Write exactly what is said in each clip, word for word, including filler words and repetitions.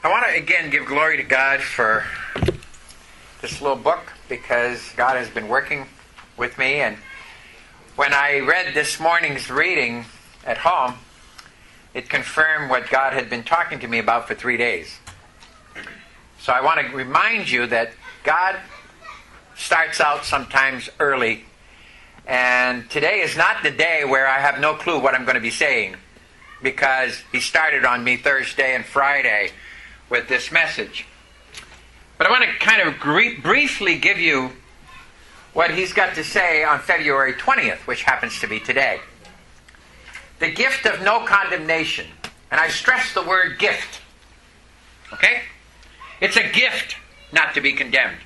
I want to again give glory to God for this little book, because God has been working with me. And when I read this morning's reading at home, it confirmed what God had been talking to me about for three days. So I want to remind you that God starts out sometimes early, and today is not the day where I have no clue what I'm going to be saying, because He started on me Thursday and Friday with this message. But I want to kind of gr- briefly give you what He's got to say on February twentieth, which happens to be today. The gift of no condemnation. And I stress the word gift. Okay? It's a gift not to be condemned.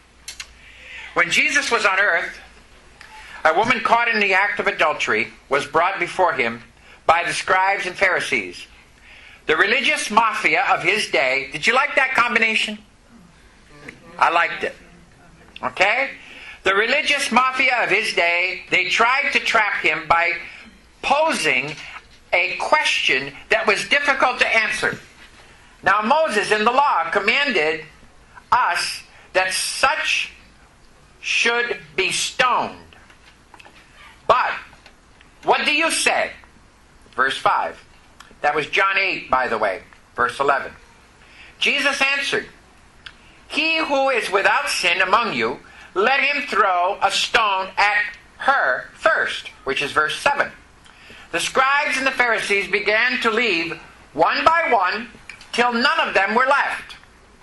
When Jesus was on earth, a woman caught in the act of adultery was brought before Him by the scribes and Pharisees. The religious mafia of His day. Did you like that combination? I liked it. Okay? The religious mafia of His day, they tried to trap Him by posing a question that was difficult to answer. Now, Moses in the law commanded us that such should be stoned. But what do you say? Verse five. That was John eight, by the way. Verse eleven. Jesus answered, "He who is without sin among you, let him throw a stone at her first," which is verse seven. The scribes and the Pharisees began to leave one by one till none of them were left.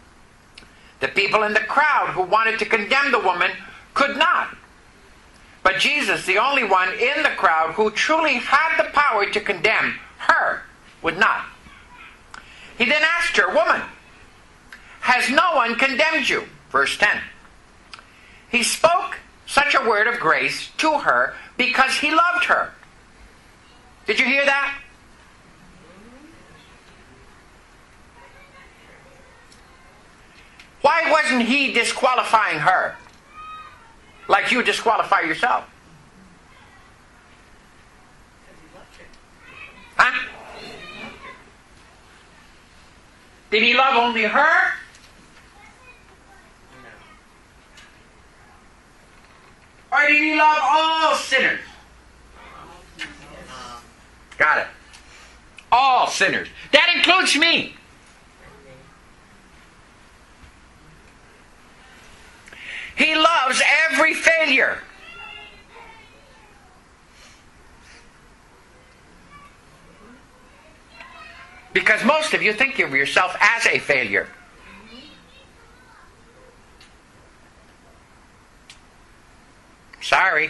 The people in the crowd who wanted to condemn the woman could not. But Jesus, the only one in the crowd who truly had the power to condemn her, would not. He then asked her, "Woman, has no one condemned you?" Verse ten. He spoke such a word of grace to her because He loved her. Did you hear that? Why wasn't He disqualifying her like you disqualify yourself? Huh? Did He love only her? Or did He love all sinners? Got it. All sinners. That includes me. He loves every failure. Because most of you think of yourself as a failure. Sorry.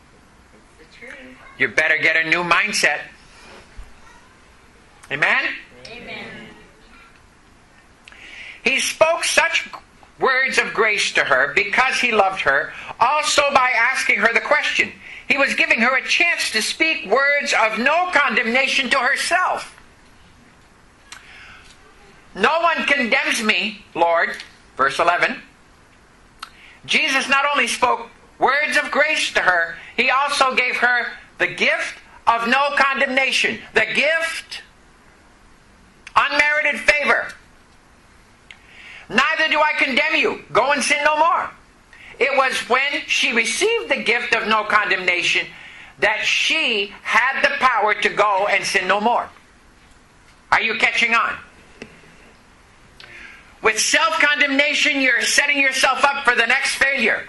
You better get a new mindset. Amen? Amen. He spoke such words of grace to her because He loved her, also by asking her the question. He was giving her a chance to speak words of no condemnation to herself. "No one condemns me, Lord," verse eleven. Jesus not only spoke words of grace to her, He also gave her the gift of no condemnation. The gift, unmerited favor. "Neither do I condemn you. Go and sin no more." It was when she received the gift of no condemnation that she had the power to go and sin no more. Are you catching on? With self-condemnation, you're setting yourself up for the next failure.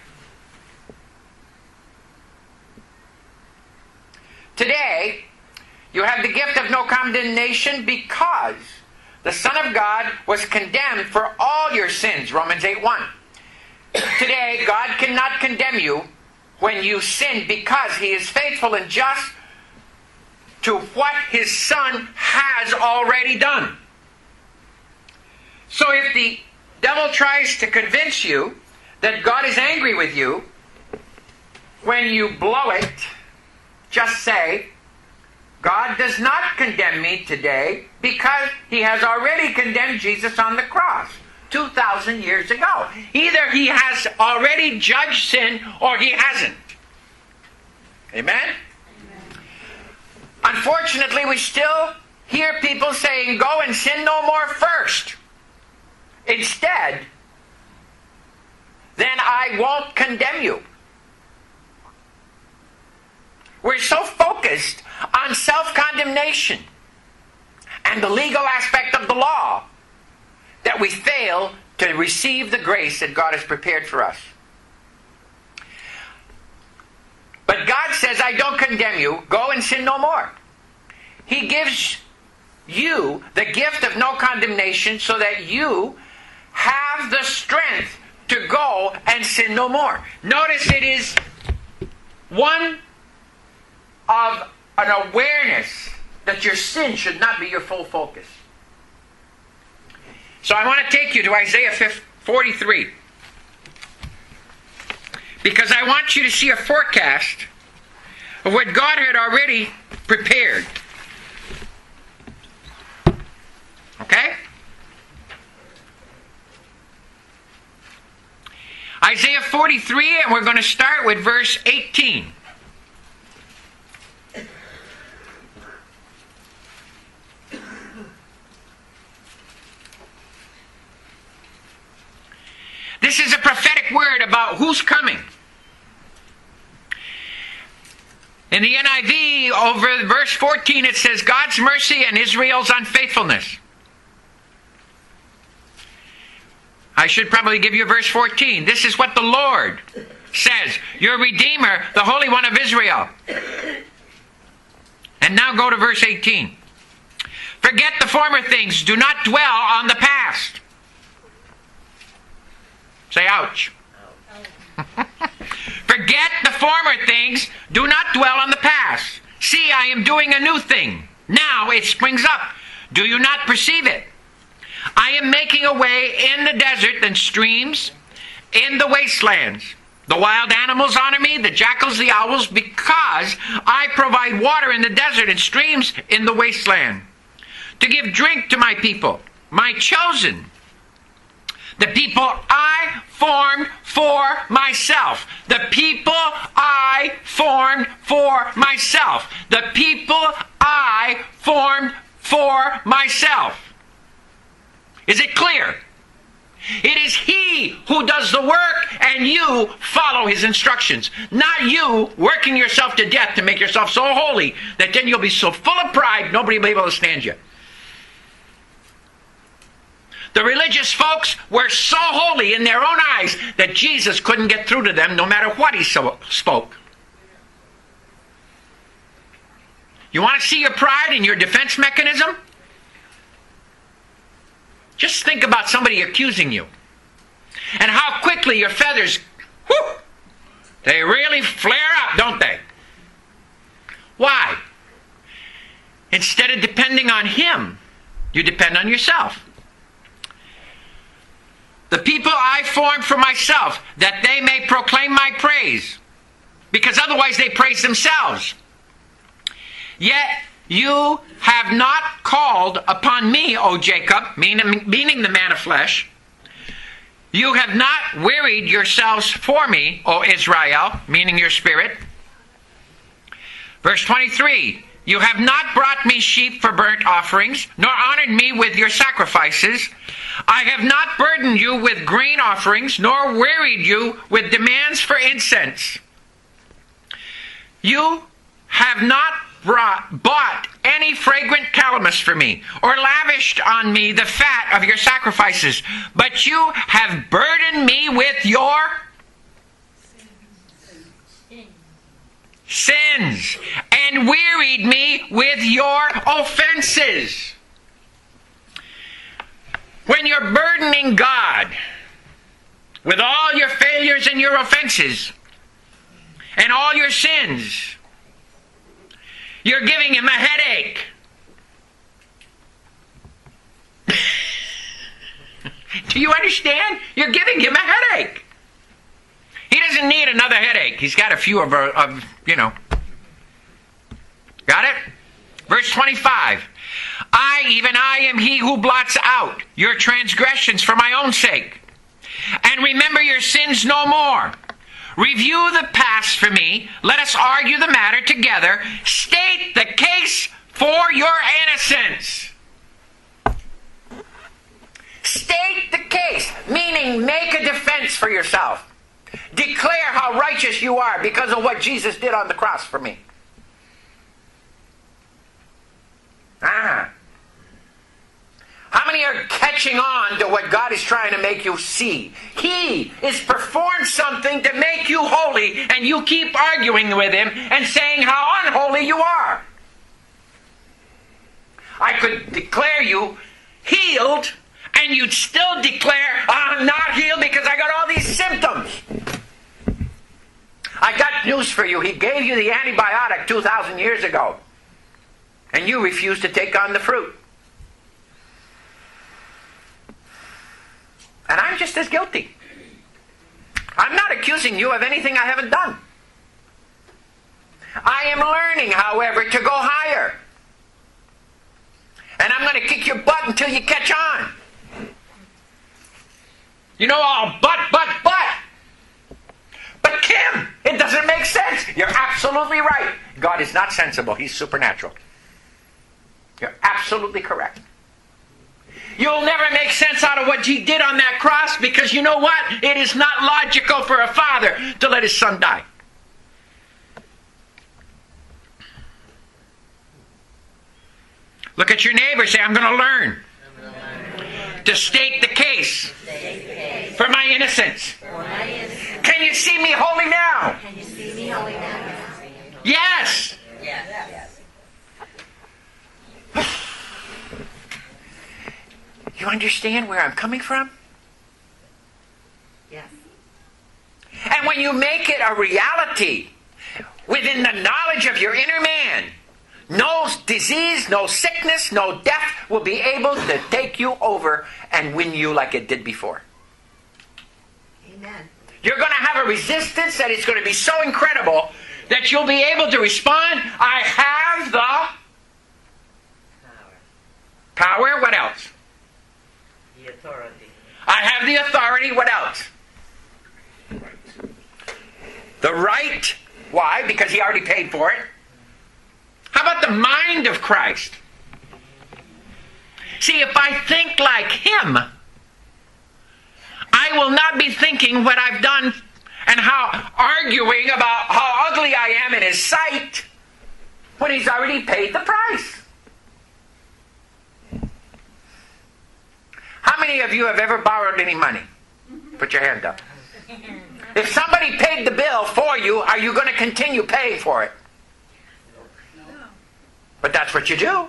Today, you have the gift of no condemnation because the Son of God was condemned for all your sins, Romans eight one. Today, God cannot condemn you when you sin because He is faithful and just to what His Son has already done. So if the devil tries to convince you that God is angry with you when you blow it, just say, "God does not condemn me today because He has already condemned Jesus on the cross two thousand years ago." Either He has already judged sin or He hasn't. Amen? Amen. Unfortunately, we still hear people saying, "Go and sin no more first." instead, then I won't condemn you. We're so focused on self-condemnation and the legal aspect of the law that we fail to receive the grace that God has prepared for us. But God says, I don't condemn you. Go and sin no more. He gives you the gift of no condemnation so that you have the strength to go and sin no more. Notice it is one of an awareness that your sin should not be your full focus. So I want to take you to Isaiah forty-three. Because I want you to see a forecast of what God had already prepared. Okay? Isaiah forty-three, and we're going to start with verse eighteen. This is a prophetic word about who's coming. In the N I V, over verse fourteen, it says, God's mercy and Israel's unfaithfulness. I should probably give you verse fourteen. This is what the Lord says, your Redeemer, the Holy One of Israel. And now go to verse eighteen. Forget the former things. Do not dwell on the past. Say ouch. Forget the former things. Do not dwell on the past. See, I am doing a new thing. Now it springs up. Do you not perceive it? I am making a way in the desert and streams in the wastelands. The wild animals honor me, the jackals, the owls, because I provide water in the desert and streams in the wasteland. To give drink to my people, my chosen, the people I formed for myself. The people I formed for myself. The people I formed for myself. Is it clear? It is He who does the work and you follow His instructions. Not you working yourself to death to make yourself so holy that then you'll be so full of pride nobody will be able to stand you. The religious folks were so holy in their own eyes that Jesus couldn't get through to them no matter what He so spoke. You want to see your pride and your defense mechanism? Just think about somebody accusing you. And how quickly your feathers, whoo, they really flare up, don't they? Why? Instead of depending on Him, you depend on yourself. The people I formed for myself, that they may proclaim my praise. Because otherwise they praise themselves. Yet you have not called upon me, O Jacob, meaning, meaning the man of flesh. You have not wearied yourselves for me, O Israel, meaning your spirit. Verse twenty-three, you have not brought me sheep for burnt offerings, nor honored me with your sacrifices. I have not burdened you with grain offerings, nor wearied you with demands for incense. You have not brought, bought any fragrant calamus for me, or lavished on me the fat of your sacrifices, but you have burdened me with your sins, and wearied me with your offenses. When you're burdening God with all your failures and your offenses and all your sins, you're giving Him a headache. Do you understand? You're giving Him a headache. He doesn't need another headache. He's got a few of, of you know. Got it? Verse twenty-five. I, even I, am He who blots out your transgressions for my own sake, and remember your sins no more. Review the past for me. Let us argue the matter together. State the case for your innocence. State the case, meaning make a defense for yourself. Declare how righteous you are because of what Jesus did on the cross for me. Ah. How many are catching on to what God is trying to make you see? He is performed something to make you holy, and you keep arguing with Him and saying how unholy you are. I could declare you healed, and you'd still declare, I'm not healed because I got all these symptoms. I got news for you. He gave you the antibiotic two thousand years ago, and you refused to take on the fruit. And I'm just as guilty. I'm not accusing you of anything I haven't done. I am learning, however, to go higher. And I'm going to kick your butt until you catch on. You know, all but, but, but. But Kim, it doesn't make sense. You're absolutely right. God is not sensible. He's supernatural. You're absolutely correct. You'll never make sense out of what He did on that cross because you know what? It is not logical for a father to let his son die. Look at your neighbor. Say, I'm going to learn to state the case for my innocence. Can you see me holy now? Can you see me holy now? Yes. Yes. You understand where I'm coming from? Yes. And when you make it a reality within the knowledge of your inner man, no disease, no sickness, no death will be able to take you over and win you like it did before. Amen. You're going to have a resistance that is going to be so incredible that you'll be able to respond, I have the Power. power. What else? The authority. I have the authority. What else? The right. Why? Because He already paid for it. How about the mind of Christ? See, if I think like Him, I will not be thinking what I've done and how arguing about how ugly I am in His sight when He's already paid the price. How many of you have ever borrowed any money? Put your hand up. If somebody paid the bill for you, are you going to continue paying for it? But that's what you do. Over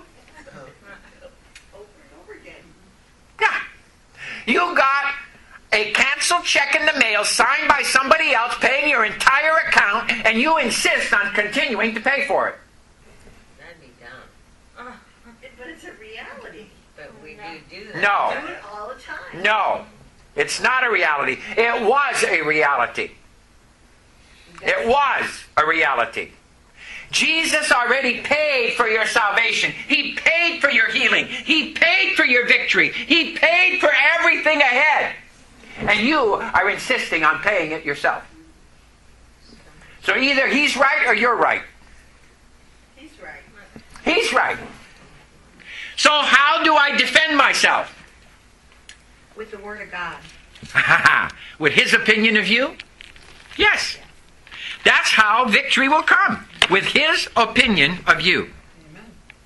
and over again. Yeah. You got a canceled check in the mail signed by somebody else paying your entire account, and you insist on continuing to pay for it. That'd be dumb. But it's a reality. But we do do that. No. We do it all the time. No. It's not a reality. It was a reality. It was a reality. Jesus already paid for your salvation. He paid for your healing. He paid for your victory. He paid for everything ahead. And you are insisting on paying it yourself. So either He's right or you're right. He's right. He's right. So how do I defend myself? With the Word of God. With His opinion of you? Yes. That's how victory will come. With His opinion of you. Amen.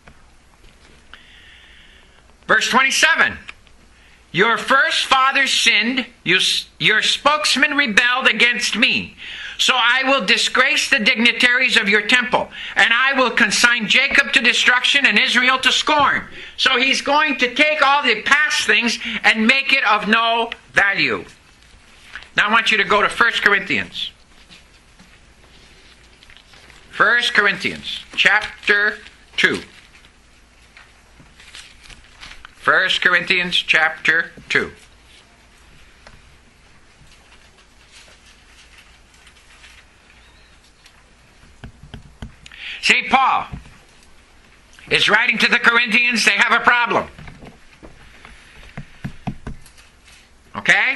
Verse twenty-seven. Your first fathers sinned, you, your spokesman rebelled against me. So I will disgrace the dignitaries of your temple, and I will consign Jacob to destruction and Israel to scorn. So He's going to take all the past things and make it of no value. Now I want you to go to First Corinthians. First Corinthians chapter two. First Corinthians chapter two. Saint Paul is writing to the Corinthians. They have a problem. Okay?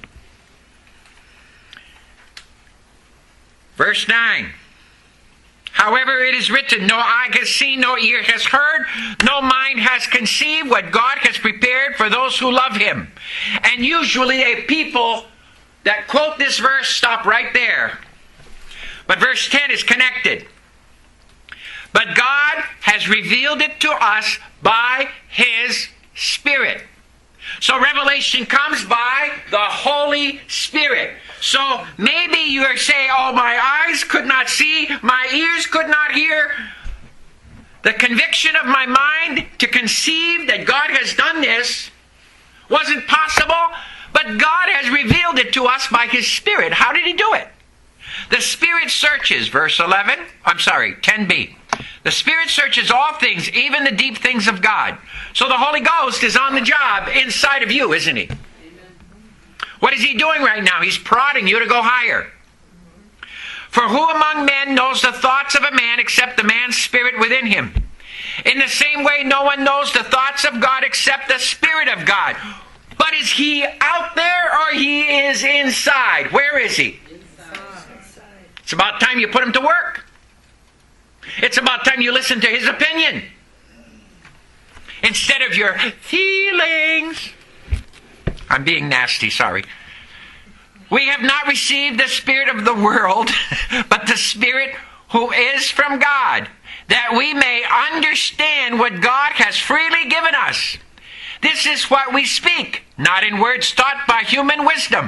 Verse nine. However, it is written, no eye has seen, no ear has heard, no mind has conceived what God has prepared for those who love him. And usually a people that quote this verse stop right there. But verse ten is connected. But God has revealed it to us by his Spirit. So revelation comes by the Holy Spirit. So maybe you're saying, oh, my eyes could not see, my ears could not hear. The conviction of my mind to conceive that God has done this wasn't possible, but God has revealed it to us by his Spirit. How did he do it? The Spirit searches, verse eleven, I'm sorry, ten b. The Spirit searches all things, even the deep things of God. So the Holy Ghost is on the job inside of you, isn't he? Amen. What is he doing right now? He's prodding you to go higher. For who among men knows the thoughts of a man except the man's spirit within him? In the same way, no one knows the thoughts of God except the Spirit of God. But is he out there or he is inside? Where is he? Inside. It's about time you put him to work. It's about time you listen to his opinion instead of your feelings. I'm being nasty, sorry. We have not received the spirit of the world, but the Spirit who is from God, that we may understand what God has freely given us. This is what we speak, not in words taught by human wisdom.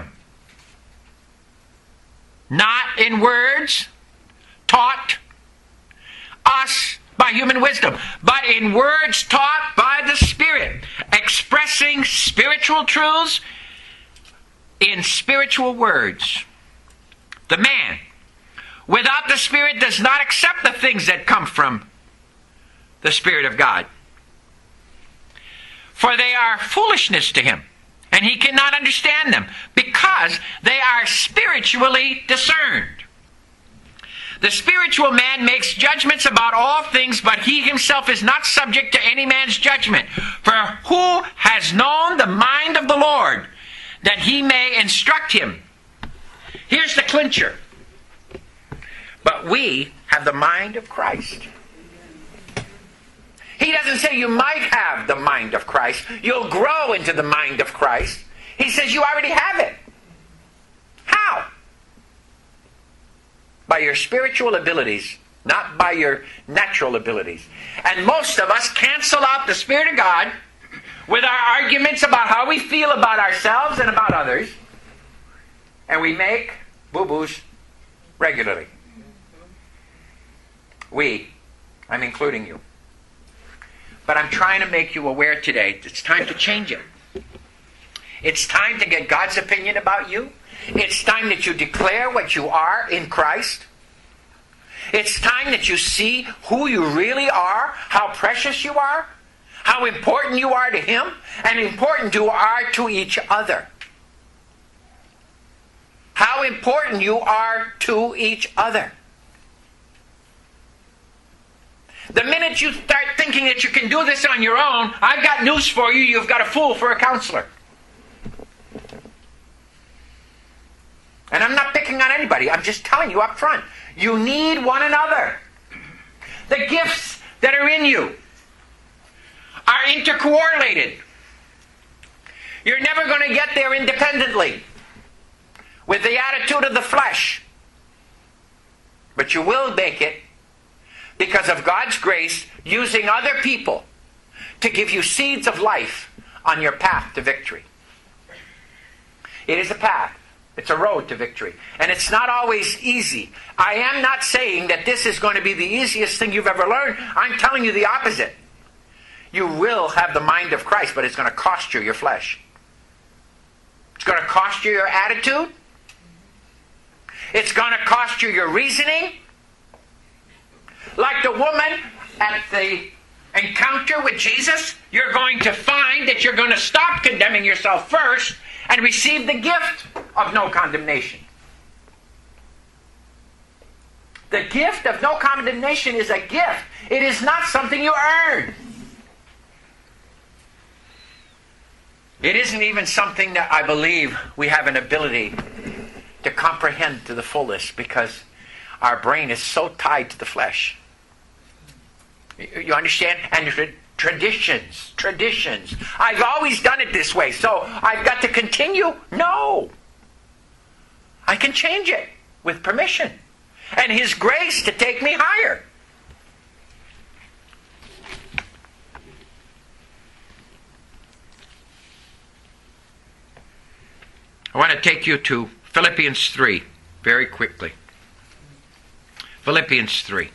Not in words taught us by human wisdom, but in words taught by the Spirit, expressing spiritual truths in spiritual words. The man without the Spirit does not accept the things that come from the Spirit of God, for they are foolishness to him, and he cannot understand them, because they are spiritually discerned. The spiritual man makes judgments about all things, but he himself is not subject to any man's judgment. For who has known the mind of the Lord, that he may instruct him? Here's the clincher. But we have the mind of Christ. He doesn't say you might have the mind of Christ. You'll grow into the mind of Christ. He says you already have it. How? By your spiritual abilities, not by your natural abilities. And most of us cancel out the Spirit of God with our arguments about how we feel about ourselves and about others. And we make boo-boos regularly. We, I'm including you. But I'm trying to make you aware today, it's time to change it. It's time to get God's opinion about you. It's time that you declare what you are in Christ. It's time that you see who you really are, how precious you are, how important you are to Him, and important you are to each other. How important you are to each other. The minute you start thinking that you can do this on your own, I've got news for you, you've got a fool for a counselor. And I'm not picking on anybody, I'm just telling you up front. You need one another. The gifts that are in you are intercorrelated. You're never going to get there independently with the attitude of the flesh. But you will make it because of God's grace, using other people to give you seeds of life on your path to victory. It is a path. It's a road to victory. And it's not always easy. I am not saying that this is going to be the easiest thing you've ever learned. I'm telling you the opposite. You will have the mind of Christ, but it's going to cost you your flesh. It's going to cost you your attitude. It's going to cost you your reasoning. Like the woman at the encounter with Jesus, you're going to find that you're going to stop condemning yourself first and receive the gift of no condemnation. The gift of no condemnation is a gift. It is not something you earn. It isn't even something that I believe we have an ability to comprehend to the fullest, because our brain is so tied to the flesh. You understand? And tra- traditions, traditions. I've always done it this way, so I've got to continue? No. I can change it with permission. And His grace to take me higher. I want to take you to Philippians three very quickly. Philippians three.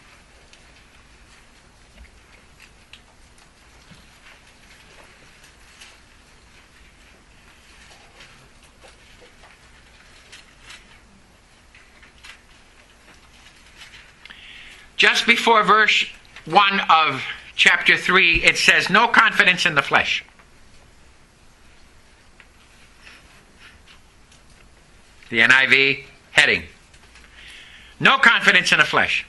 Just before verse one of chapter three, it says, no confidence in the flesh. The N I V heading. No confidence in the flesh.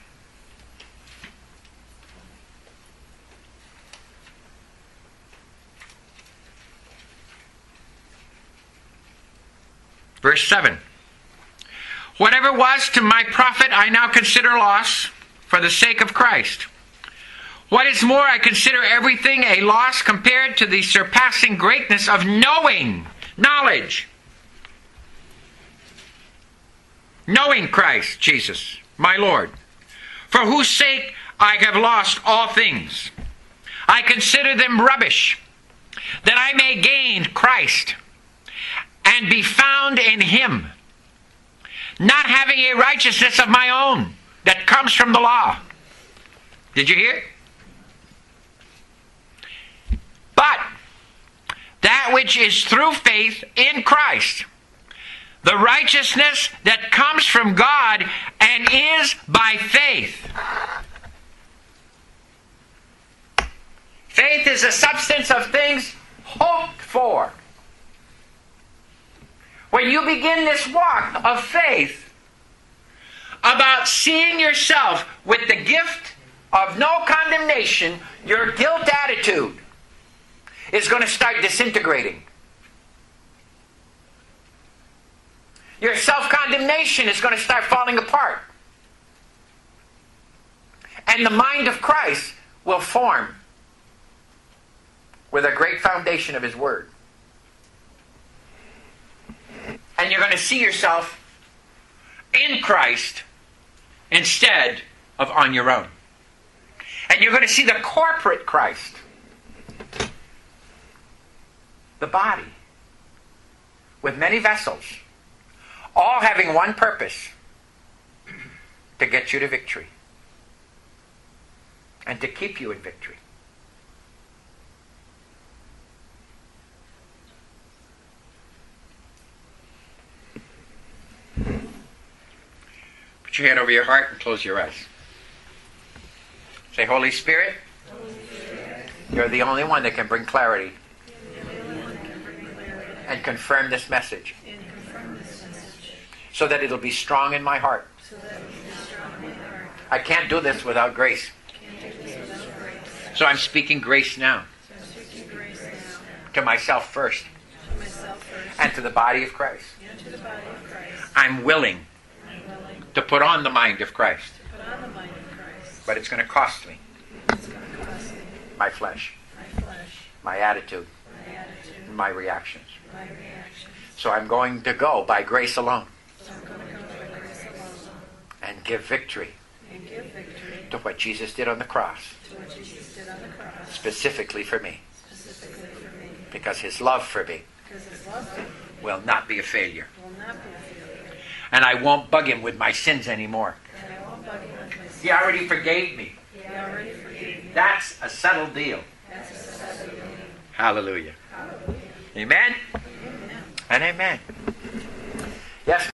Verse seven. Whatever was to my profit, I now consider loss for the sake of Christ. What is more, I consider everything a loss compared to the surpassing greatness of knowing, knowledge. Knowing Christ Jesus, my Lord, for whose sake I have lost all things. I consider them rubbish, that I may gain Christ and be found in Him, not having a righteousness of my own that comes from the law. Did you hear? But that which is through faith in Christ, the righteousness that comes from God and is by faith. Faith is a substance of things hoped for. When you begin this walk of faith about seeing yourself with the gift of no condemnation, your guilt attitude is going to start disintegrating. Your self-condemnation is going to start falling apart. And the mind of Christ will form with a great foundation of His Word. And you're going to see yourself in Christ instead of on your own. And you're going to see the corporate Christ. The body. With many vessels. All having one purpose. To get you to victory. And to keep you in victory. Put your hand over your heart and close your eyes. Say, Holy Spirit, Holy Spirit, you're the only one that can bring clarity and confirm this message so that it'll be strong in my heart. I can't do this without grace. So I'm speaking grace now to myself first and to the body of Christ. I'm willing to put on the mind of Christ. But it's going to cost me my flesh, my attitude, my reactions. So I'm going to go by grace alone and give victory to what Jesus did on the cross, specifically for me, because His love for me will not be a failure. And I won't bug Him with my sins anymore. He already forgave me. That's a settled deal. Hallelujah. Amen? And amen. Yes.